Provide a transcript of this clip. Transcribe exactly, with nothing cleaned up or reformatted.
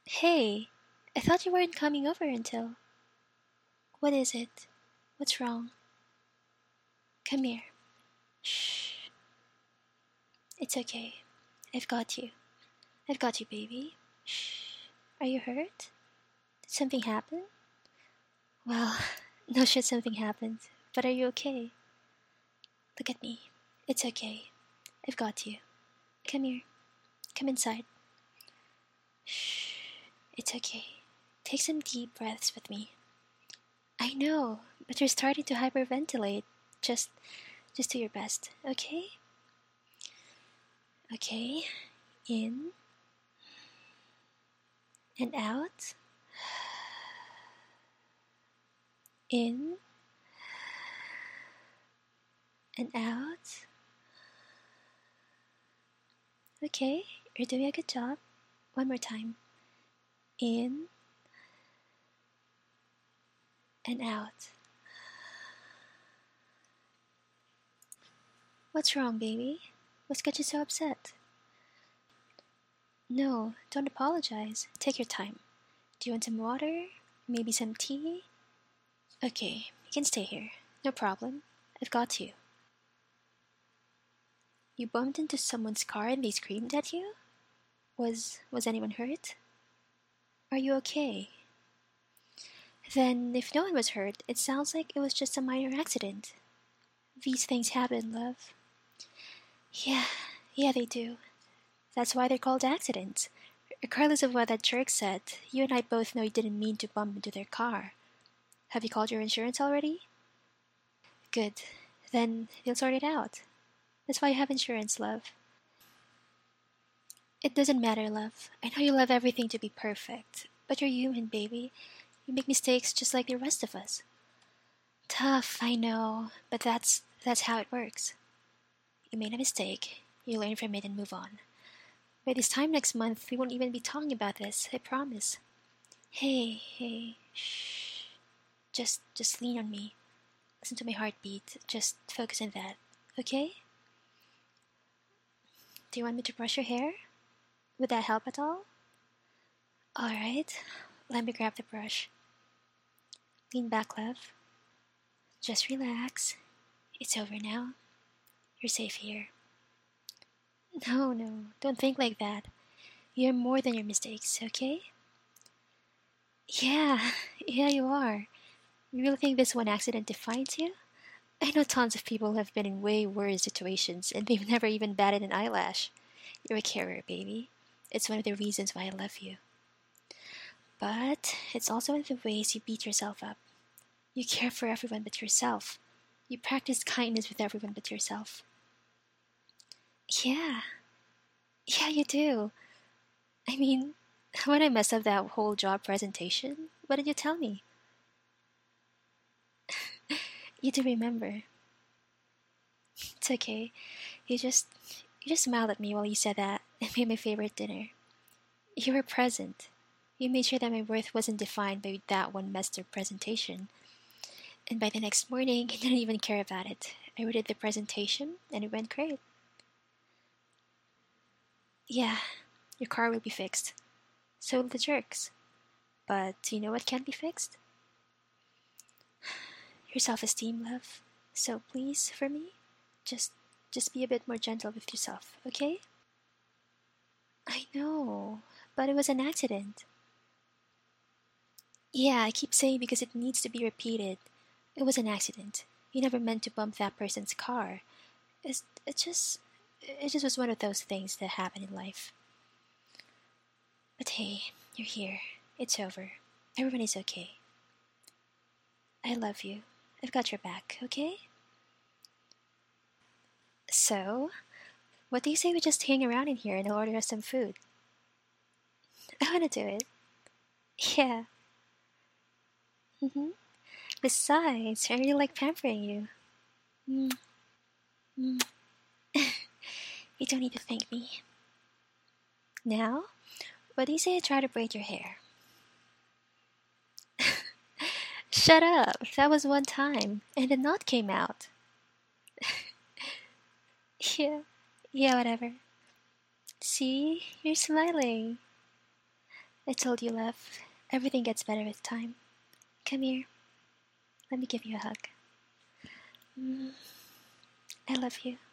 Hey, I thought you weren't coming over until. What is it? What's wrong? Come here. Shh. It's okay. I've got you. I've got you, baby. Shh. Are you hurt? Did something happen? Well, no shit, something happened. But are you okay? Look at me. It's okay. I've got you. Come here. Come inside. Shh. It's okay. Take some deep breaths with me. I know, but you're starting to hyperventilate. Just just do your best, okay? Okay. In and out. In and out. Okay, you're doing a good job. One more time. In and out. What's wrong, baby? What's got you so upset? No, don't apologize. Take your time. Do you want some water? Maybe some tea? Okay, you can stay here. No problem. I've got you. You bumped into someone's car and they screamed at you? Was was anyone hurt? Are you okay? Then, if no one was hurt, it sounds like it was just a minor accident. These things happen, love. Yeah, yeah, they do. That's why they're called accidents. Regardless of what that jerk said, you and I both know you didn't mean to bump into their car. Have you called your insurance already? Good. Then they'll sort it out. That's why you have insurance, love. It doesn't matter, love. I know you love everything to be perfect, but you're human, baby. You make mistakes just like the rest of us. Tough, I know, but that's that's how it works. You made a mistake, you learn from it and move on. By this time next month, we won't even be talking about this, I promise. Hey, hey, shh. Just just lean on me. Listen to my heartbeat. Just focus on that, okay? Do you want me to brush your hair? Would that help at all? Alright, let me grab the brush. Lean back, love. Just relax. It's over now. You're safe here. No, no, don't think like that. You're more than your mistakes, okay? Yeah, yeah, you are. You really think this one accident defines you? I know tons of people who have been in way worse situations and they've never even batted an eyelash. You're a carer, baby. It's one of the reasons why I love you. But it's also one of the ways you beat yourself up. You care for everyone but yourself. You practice kindness with everyone but yourself. Yeah, yeah, you do. I mean, when I messed up that whole job presentation, what did you tell me? You do remember. It's okay. You just you just smiled at me while you said that and made my favorite dinner. You were present. You made sure that my worth wasn't defined by that one messed up presentation. And by the next morning, I didn't even care about it. I redid the presentation and it went great. Yeah, your car will be fixed. So will the jerks. But do you know what can't be fixed? Your self-esteem, love. So please, for me, just just be a bit more gentle with yourself, okay? I know, but it was an accident. Yeah, I keep saying because it needs to be repeated. It was an accident. You never meant to bump that person's car. It's it just it just was one of those things that happen in life. But hey, you're here. It's over. Everyone is okay. I love you. I've got your back, okay? So, what do you say we just hang around in here and I'll order us some food? I wanna do it. Yeah. Mm-hmm. Besides, I really like pampering you. Mm, mm. You don't need to thank me. Now, what do you say I try to braid your hair? Shut up! That was one time, and the knot came out. Yeah, yeah, whatever. See, you're smiling. I told you, love. Everything gets better with time. Come here. Let me give you a hug. Mm, I love you.